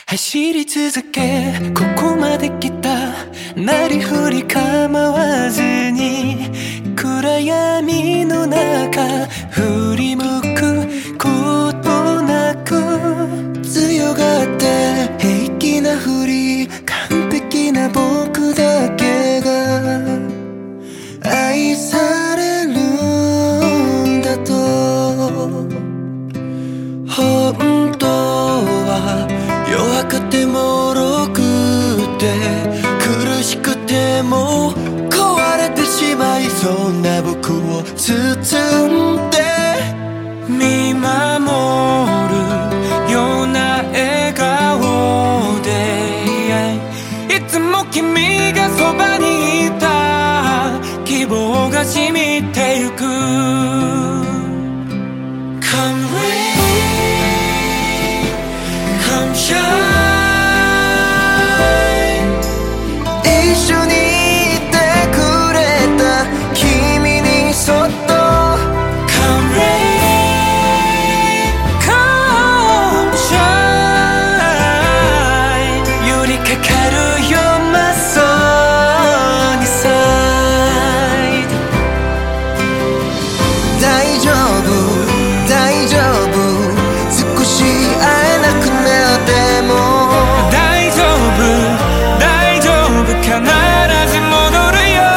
走り続けここまで来たなりふり構わずに暗闇の中振り向くことなく強がって平気なふり完璧な僕だけが愛されるんだと本当は弱くてもろくて苦しくても壊れてしまいそうな僕を包んで見守るような笑顔でいつも君がそばにいた希望が染みてゆくCome rain, come shine一緒にいてくれた君にそっと Come rain, come shine 寄りかかるよ my sunny side 大丈夫大丈夫少し会えなくなっても大丈夫大丈夫必ず戻るよ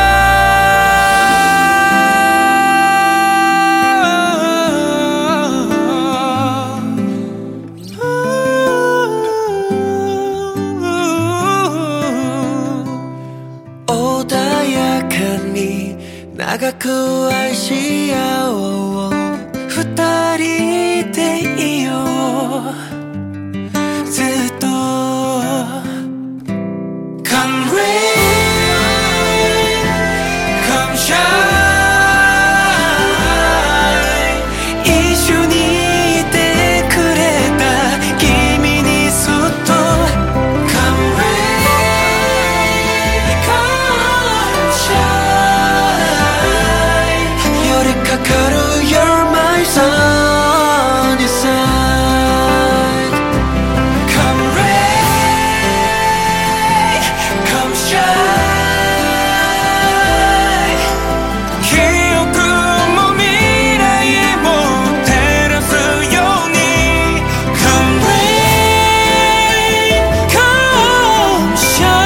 穏やかに長く愛し合おう二人でいようずっと Come rain, come shine 一緒にいてくれた君にそっと Come rain, come shine 寄りかかるYou're my sunny side Come rain, come shine 記憶も未来も照らすように Come rain, come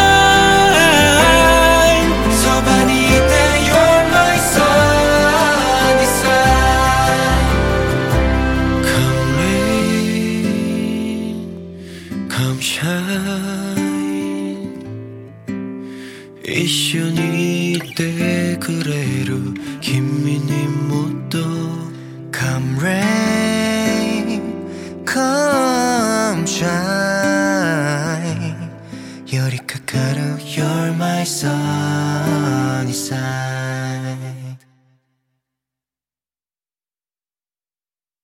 shine そばにいて You're my sunny side Come rain, come shine 一緒にいてくれる君にもっと Come rain, come shine 寄りかかる You're my sunny side